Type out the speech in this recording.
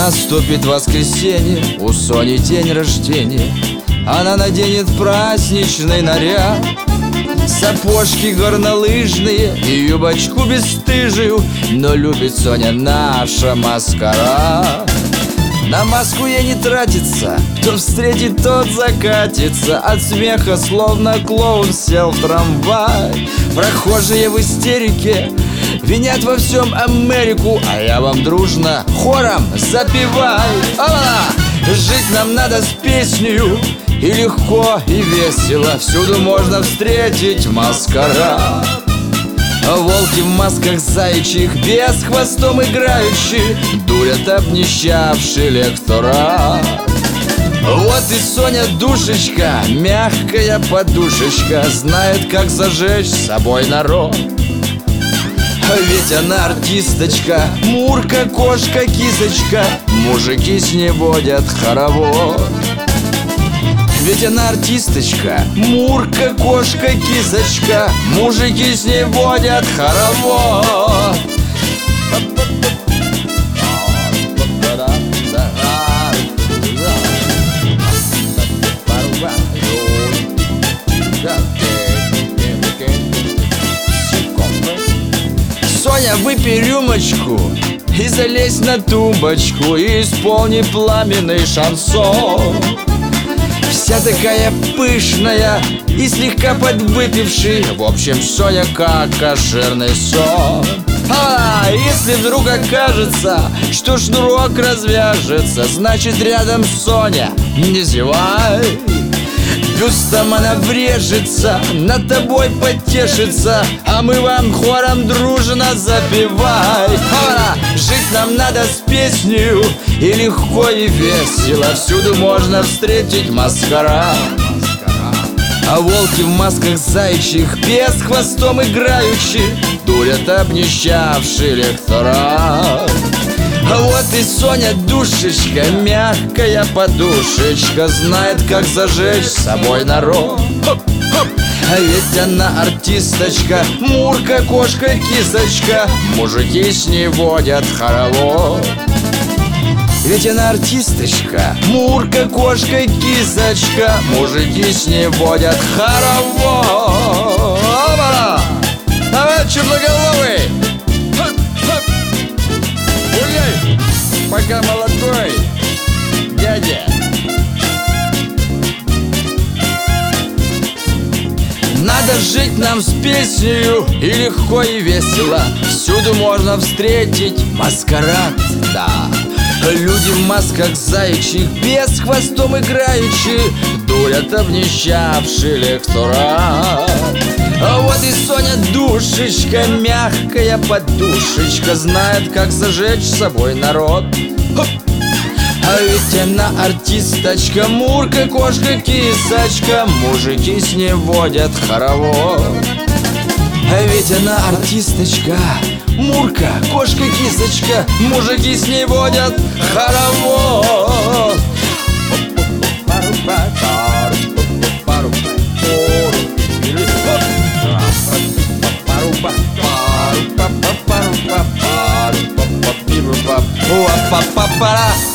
Наступит воскресенье, у Сони день рождения. Она наденет праздничный наряд, сапожки горнолыжные и юбочку бесстыжую. Но любит Соня наша маскарад. На маску ей не тратится, кто встретит, тот закатится. От смеха словно клоун сел в трамвай. Прохожие в истерике винят во всем Америку, а я вам дружно хором запевай. Жить нам надо с песнею, и легко, и весело. Всюду можно встретить маскарад. Волки в масках заячьих, без хвостом играющие, дурят обнищавший электорат. Вот и Соня душечка, мягкая подушечка, знает, как зажечь с собой народ. Ведь она артисточка, Мурка, кошка, кисочка, мужики с ней водят хоровод. Ведь она артисточка, Мурка, кошка, кисочка, мужики с ней водят хоровод. Соня, выпей рюмочку и залезь на тумбочку, и исполни пламенный шансон. Вся такая пышная и слегка подвыпивший, в общем, Соня как кошерный сон. Если вдруг окажется, что шнурок развяжется, значит рядом Соня, не зевай. Бюстом она врежется, над тобой потешится, а мы вам хором дружно запевай. Жить нам надо с песнею, и легко, и весело. Всюду можно встретить маскарад. А волки в масках заячьих, без хвостом играющие, дурят обнищавший электорат. Вот и Соня душечка, мягкая подушечка, знает, как зажечь с собой народ. А ведь она артисточка, Мурка, кошка, кисочка, мужики с ней водят хоровод. Ведь она артисточка, Мурка, кошка, кисочка, мужики с ней водят хоровод. Давай, черноголовый, гуляй, пока молодой, дядя. Надо жить нам с песнею, и легко, и весело. Всюду можно встретить маскарад, да. Люди в масках заячьих, без хвостом играющие, дурят обнищавший электорат. Вот и Соня душечка, мягкая подушечка, знает, как зажечь с собой народ. А ведь она артисточка, Мурка, кошка, кисочка, мужики с ней водят хоровод. А ведь она артисточка, Мурка, кошка, кисочка, мужики с ней водят хоровод. Па-па-па-па-па.